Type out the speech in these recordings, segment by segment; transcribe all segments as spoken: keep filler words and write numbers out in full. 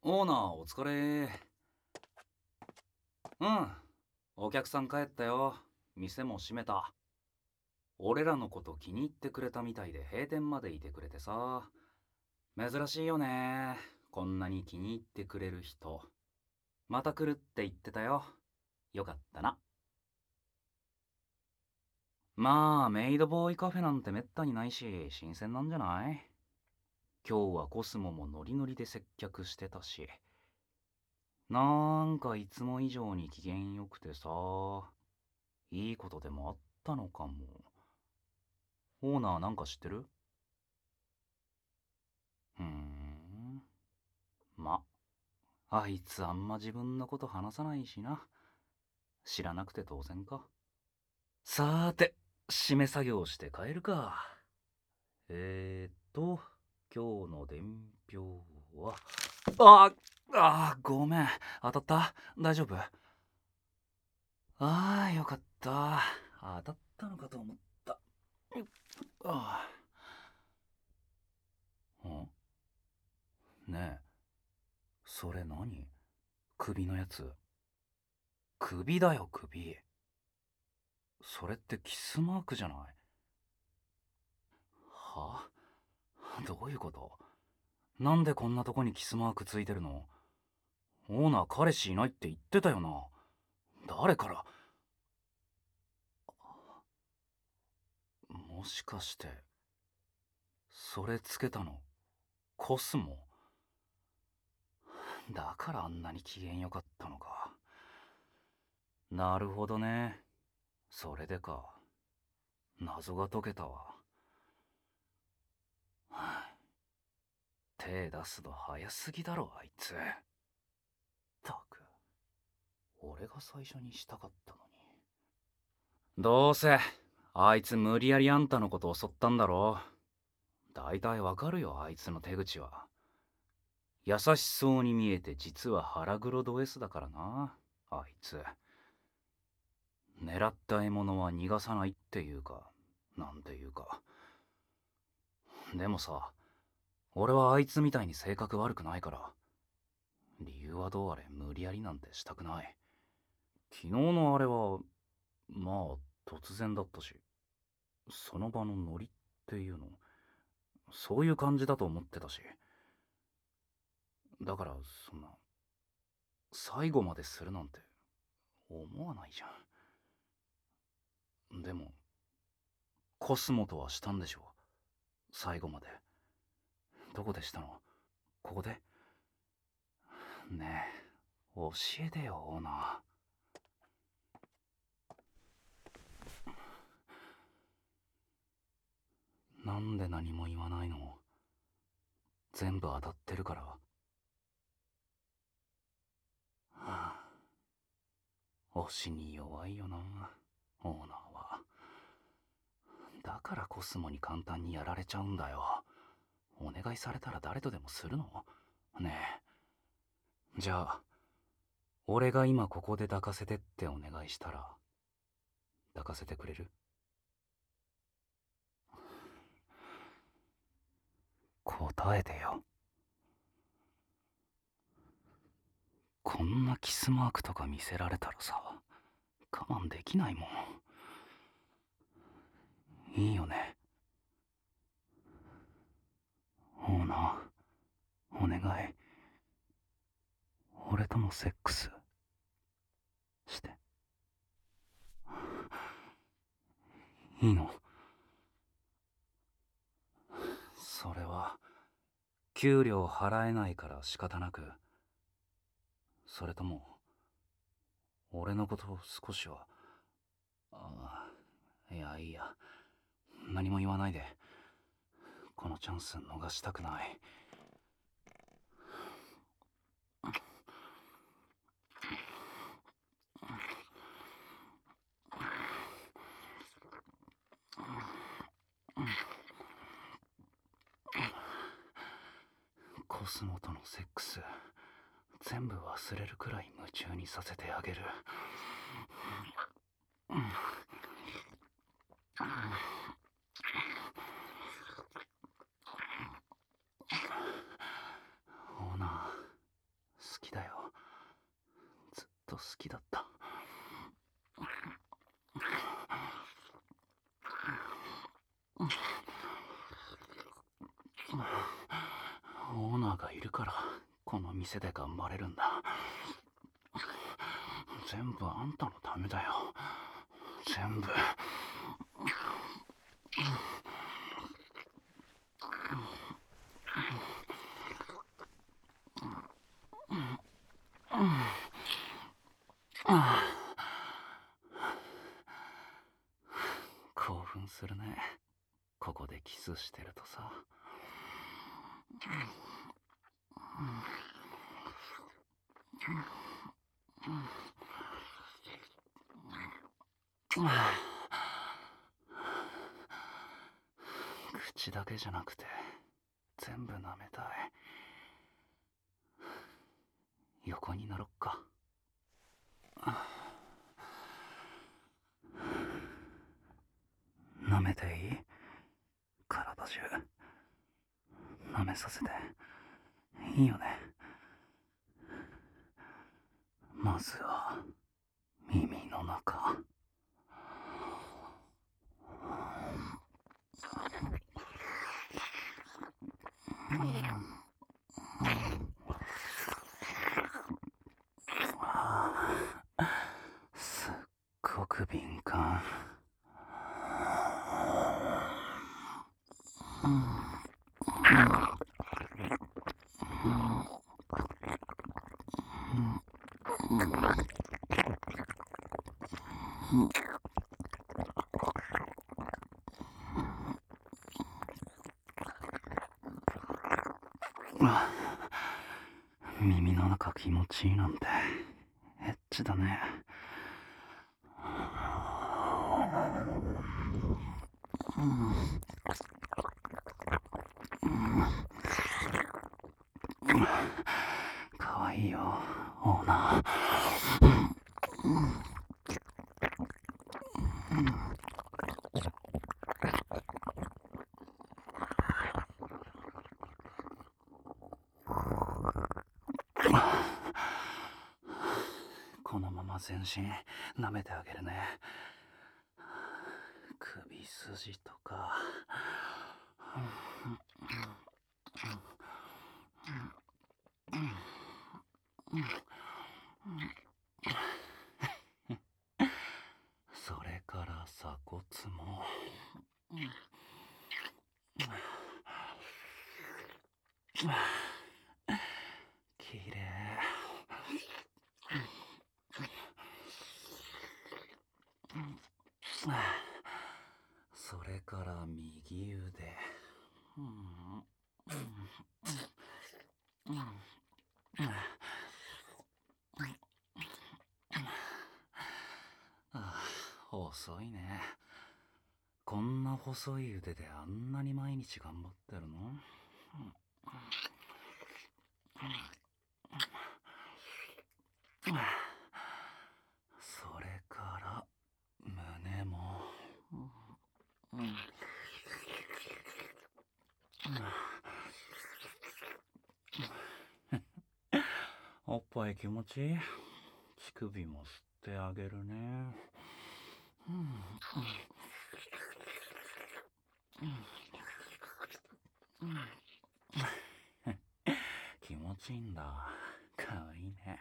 オーナーお疲れ。うん。お客さん帰ったよ。店も閉めた。俺らのこと気に入ってくれたみたいで閉店までいてくれてさ。珍しいよね。こんなに気に入ってくれる人。また来るって言ってたよ。よかったな。まあ、メイドボーイカフェなんてめったにないし、新鮮なんじゃない？今日はコスモもノリノリで接客してたし。なんかいつも以上に機嫌よくてさ。いいことでもあったのかも。オーナーなんか知ってる？ふーん。ま、あいつあんま自分のこと話さないしな。知らなくて当然か。さーて、締め作業して帰るか。えーっと、今日の伝票は、ああ、ごめん。当たった？大丈夫？ああ、よかった。当たったのかと思った。ああ。んねえ、それ何？首のやつ。首だよ、首。それってキスマークじゃない？は？どういうこと？なんでこんなとこにキスマークついてるの？オーナー彼氏いないって言ってたよな。誰から？もしかして、それつけたの、コスモ？だからあんなに機嫌よかったのか。なるほどね。それでか。謎が解けたわ。はあ、手出すの早すぎだろ、あいつ。ったく、俺が最初にしたかったのに。どうせ、あいつ無理やりあんたのこと襲ったんだろ。だいたいわかるよ、あいつの手口は。優しそうに見えて実は腹黒ド S だからな、あいつ。狙った獲物は逃がさないっていうか、なんていうか。でもさ、俺はあいつみたいに性格悪くないから、理由はどうあれ無理やりなんてしたくない。昨日のあれは、まあ、突然だったし、その場のノリっていうの、そういう感じだと思ってたし。だから、そんな、最後までするなんて思わないじゃん。でも、コスモとはしたんでしょ？最後まで。どこでしたの？ここで？ねえ、教えてよ、オーナー。なんで何も言わないの？全部当たってるから。はあ、推しに弱いよな、オーナーは。だからコスモに簡単にやられちゃうんだよ。お願いされたら誰とでもするの？ねえ。じゃあ、俺が今ここで抱かせてってお願いしたら、抱かせてくれる？答えてよ。こんなキスマークとか見せられたらさ、我慢できないもん。いいよね、オーナー。お願い。俺ともセックスして。いいの？それは給料払えないから仕方なく？それとも俺のことを少しは？ああ、いやいいや、何も言わないで。このチャンス逃したくない。コスモとのセックス全部忘れるくらい夢中にさせてあげる。オーナー、 好きだった。オーナーがいるからこの店で頑張れるんだ。全部あんたのためだよ。全部。興奮するね、ここでキスしてるとさ。口だけじゃなくて全部舐めたい。横になろっか。舐めていい？体中舐めさせていいよね。まずは耳の中。すっごく敏感。耳の中気持ちいいなんてエッチだね。かわいいよオーナー。このまま全身舐めてあげるね。首筋とか。それから鎖骨も。きれい。それから右腕。ああ、細いね。こんな細い腕であんなに毎日頑張ってるの？それから胸も。おっぱい気持ちいい？乳首も吸ってあげるね。気持ちいいんだ。かわいいね。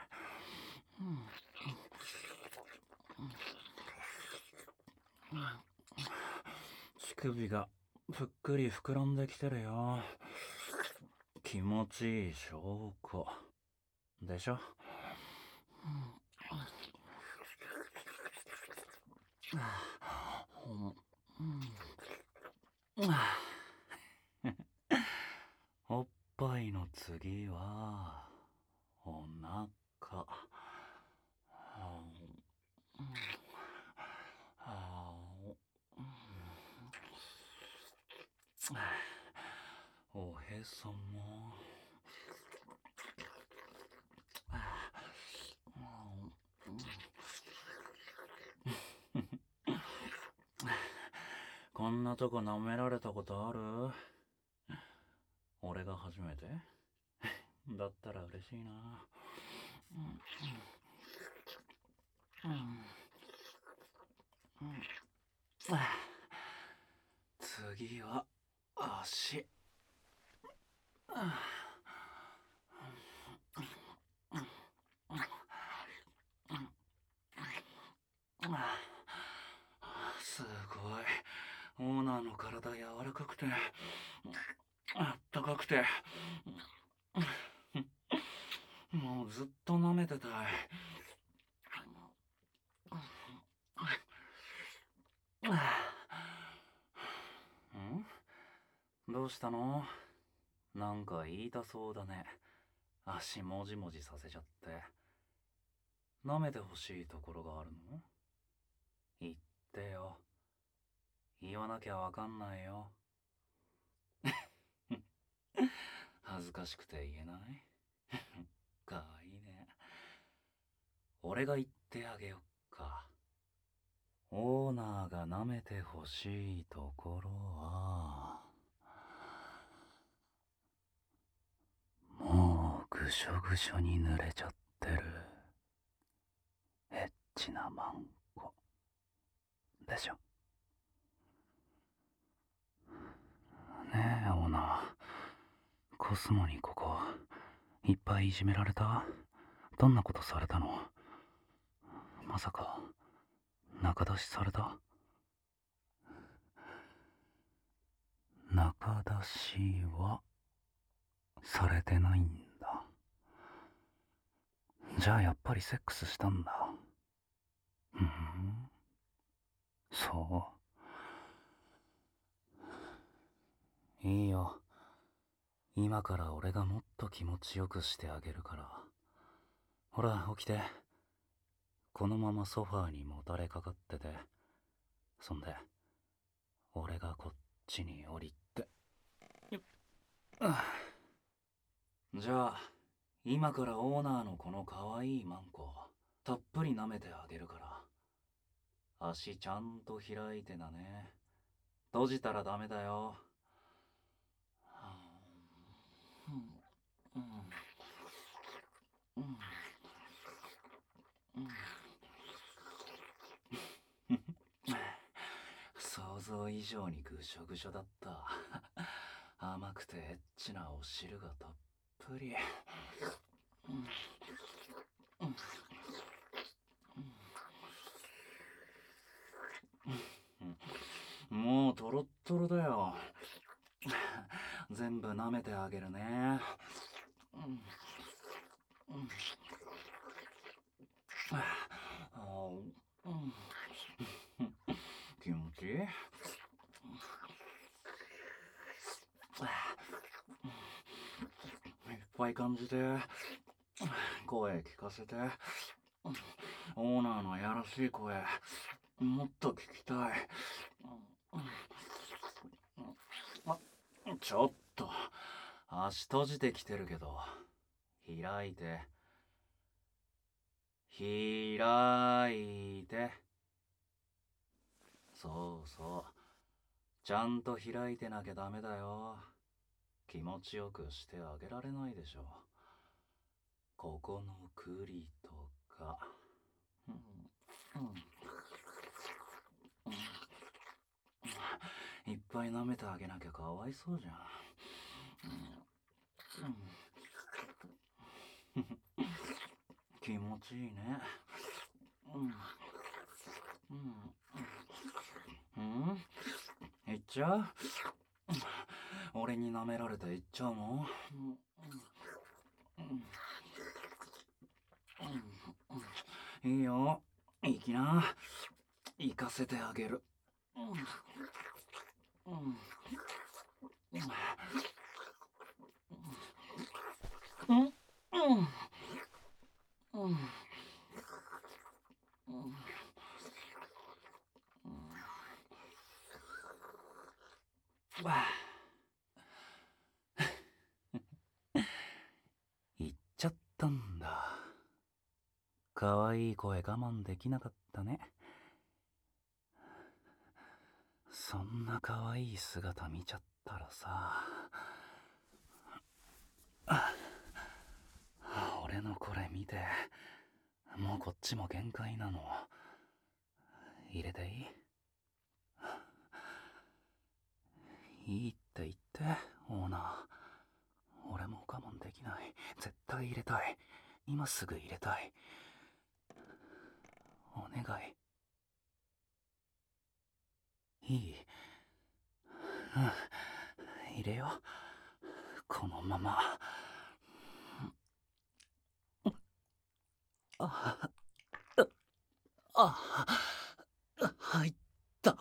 乳首がぷっくり膨らんできてるよ。気持ちいい証拠でしょ。おっぱいの次はお腹。おへそも。こんなとこ舐められたことある？俺が初めて？だったら嬉しいな。 うんうん、次は足。すごい。オーナーの体柔らかくてあったかくて、もうずっと舐めてたい。ん？どうしたの？なんか言いたそうだね。足もじもじさせちゃって。舐めてほしいところがあるの？言ってよ。言わなきゃわかんないよ。恥ずかしくて言えない？かわいいね。俺が言ってあげよっか。オーナーが舐めてほしいところは、もうぐしょぐしょに濡れちゃってるエッチなマンコでしょ。ねえ、オーナー。コスモにここいっぱいいじめられた？どんなことされたの？まさか仲出しされた？仲出しはされてないんだ。じゃあやっぱりセックスしたんだ。ふん、そう。いいよ。今から俺がもっと気持ちよくしてあげるから。ほら、起きて。このままソファーにもたれかかってて。そんで、俺がこっちに降りて。じゃあ、今からオーナーのこの可愛いマンコ、たっぷり舐めてあげるから。足ちゃんと開いてなね。閉じたらダメだよ。うんうんうん想像以上にぐしょぐしょだった。甘くてエッチなお汁がたっぷり。もうトロットロだよ。全部舐めてあげるね。気持ちいい？いっぱい感じて、声聞かせて。オーナーのやらしい声、もっと聞きたい。あ、ちょっと、足閉じてきてるけど、開いて。開いて。そうそう。ちゃんと開いてなきゃダメだよ。気持ちよくしてあげられないでしょ。ここの栗とか。うんうんいっぱい舐めてあげなきゃかわいそうじゃん。うん、気持ちいいね。うんうんうん、いっちゃう？俺に舐められていっちゃうの？いいよ、行きな。行かせてあげる。うんうんうん行っちゃったんだ。かわいい声我慢できなかったね。そんなかわいい姿見ちゃったらさ、俺のこれ見てもうこっちも限界なの。入れていい？いいって言って、オーナー。俺も我慢できない。絶対入れたい。今すぐ入れたい。お願い。いい？うん。入れよ。このまま。ああ、入った。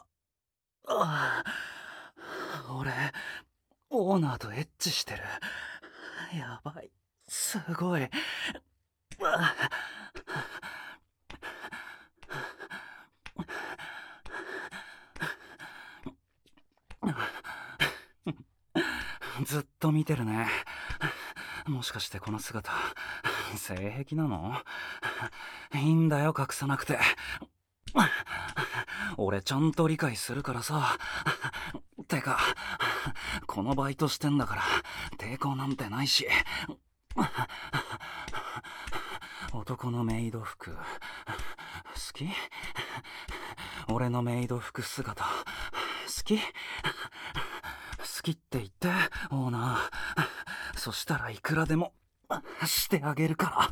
あ俺、オーナーとエッチしてる。やばい。すごい。ずっと見てるね。もしかしてこの姿、性癖なの？いいんだよ、隠さなくて。俺ちゃんと理解するからさ。てか、このバイトしてんだから抵抗なんてないし。男のメイド服好き？俺のメイド服姿好き？好きって言ってオーナー。そしたらいくらでもしてあげるから。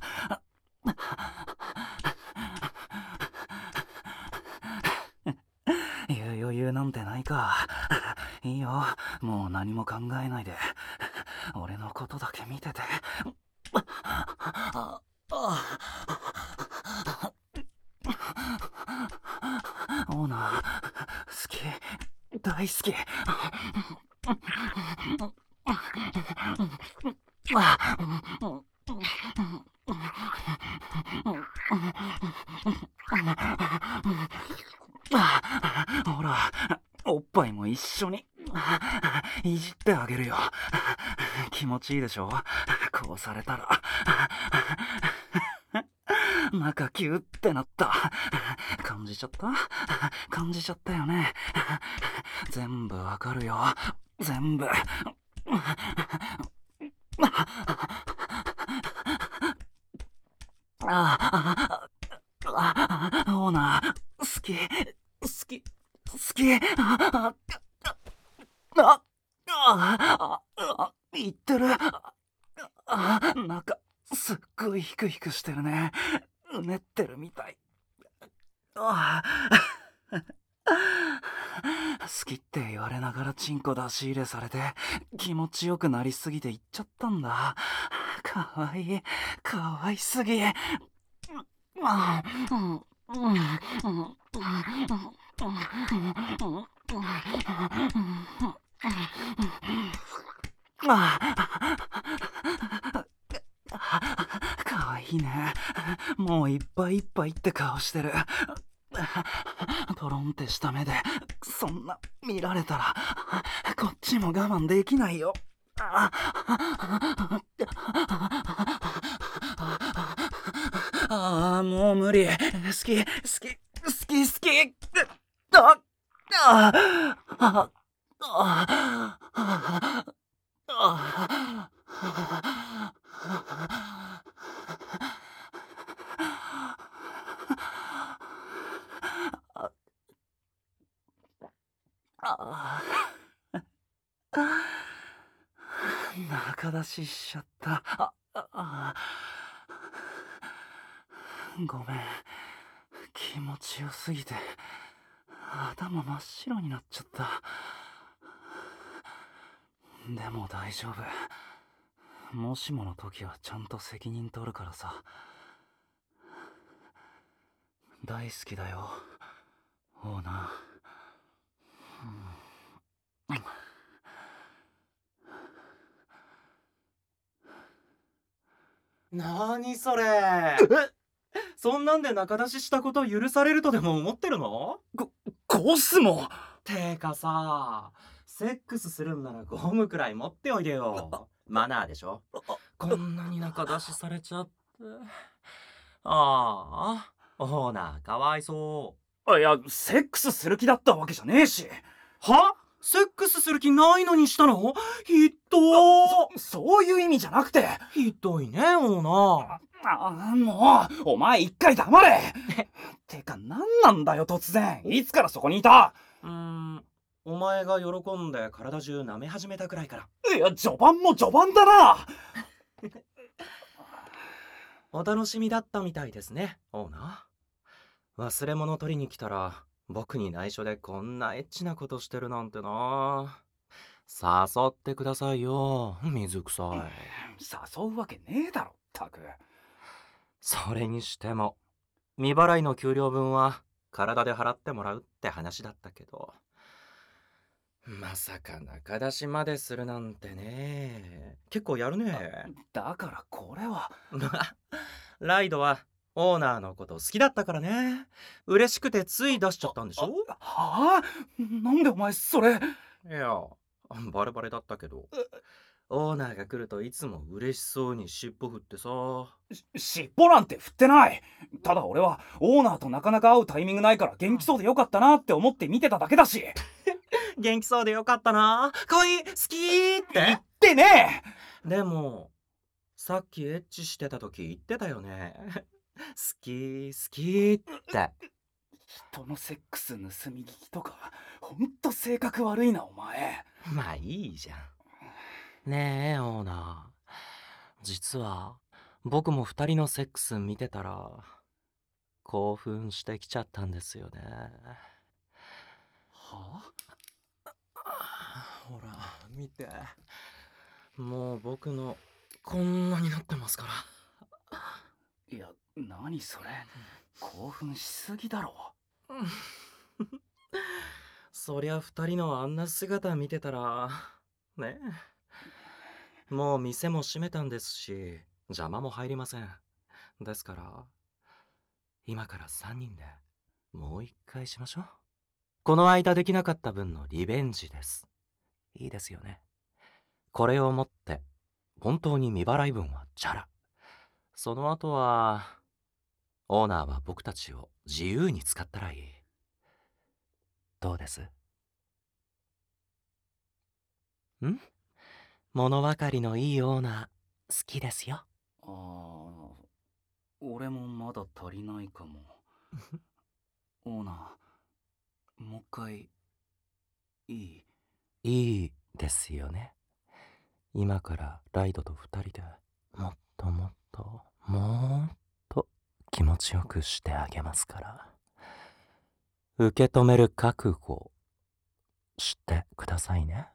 言う余裕なんてないか。いいよ、もう何も考えないで俺のことだけ見てて。ああオーナー好き、大好き。ほら、おっぱいも一緒にいじってあげるよ。気持ちいいでしょ？こうされたら。中キューってなった。感じちゃった？感じちゃったよね。全部わかるよ。全部。ああ、オーナー、好き、好き、好き。ああ、ああ、言ってる。あ、なんか、すっごいヒクヒクしてるね。うねってるみたい。ああ、好きって言われながらチンコ出し入れされて気持ちよくなりすぎて言っちゃったんだ。かわいい、かわいすぎ。あかわいいね。もういっぱいいっぱいって顔してる。トロンってした目でそんな見られたらこっちも我慢できないよ。ああ、もう無理。好き好き好き好き。ああああああ中出ししちゃった。ああごめん、気持ちよすぎて頭真っ白になっちゃった。でも大丈夫。もしもの時はちゃんと責任取るからさ。大好きだよ、オーナー。 なーにそれ。そんなんで仲出ししたこと許されるとでも思ってるの？ ココスモ。 てかさ、セックスするんならゴムくらい持っておいでよ。マナーでしょ。こんなに仲出しされちゃって。ああ、オーナーかわいそう。 いや、セックスする気だったわけじゃねえし。 は？ セックスする気ないのにしたの？ひっどー。 そそういう意味じゃなくて。 ひどいね、オーナああもうお前一回黙れてか何なんだよ突然。いつからそこにいた？ ー。うーん、お前が喜んで体中舐め始めたくらいから。 いや序盤も序盤だなお楽しみだったみたいですね、オーナー。忘れ物取りに来たら僕に内緒でこんなエッチなことしてるなんてな。誘ってくださいよ、水臭い。 誘うわけねえだろったく。 それにしても未払いの給料分は体で払ってもらうって話だったけど、まさか仲出しまでするなんてね。結構やるね。 だからこれは。 ライドはオーナーのこと好きだったからね。嬉しくてつい出しちゃったんでしょ？ はあ？なんでお前それ。 いや、バレバレだったけど。オーナーが来るといつも嬉しそうに尻尾振ってさ。 尻尾なんて振ってない。ただ俺はオーナーとなかなか会うタイミングないから元気そうでよかったなって思って見てただけだし。 元気そうでよかったな、かわいい、好きーって言ってねえ。でもさっきエッチしてた時言ってたよね。好き好きって。 人のセックス盗み聞きとかほんと性格悪いなお前。 まあいいじゃん。ねえオーナー、実は僕も二人のセックス見てたら興奮してきちゃったんですよね。 はあ、ほら見て、もう僕のこんなになってますから。 いや何それ、興奮しすぎだろ。 そりゃ二人のあんな姿見てたらねえ、もう店も閉めたんですし邪魔も入りません。ですから今から三人でもう一回しましょう。この間できなかった分のリベンジです。いいですよね。これをもって本当に未払い分はチャラ。その後はオーナーは僕たちを自由に使ったらいい。どうです？ん？物分かりのいいオーナー好きですよ。 ああ、俺もまだ足りないかも。オーナー、もう一回いい？ いいですよね。今からライドと二人でもっともっともっと気持ちよくしてあげますから。受け止める覚悟してくださいね。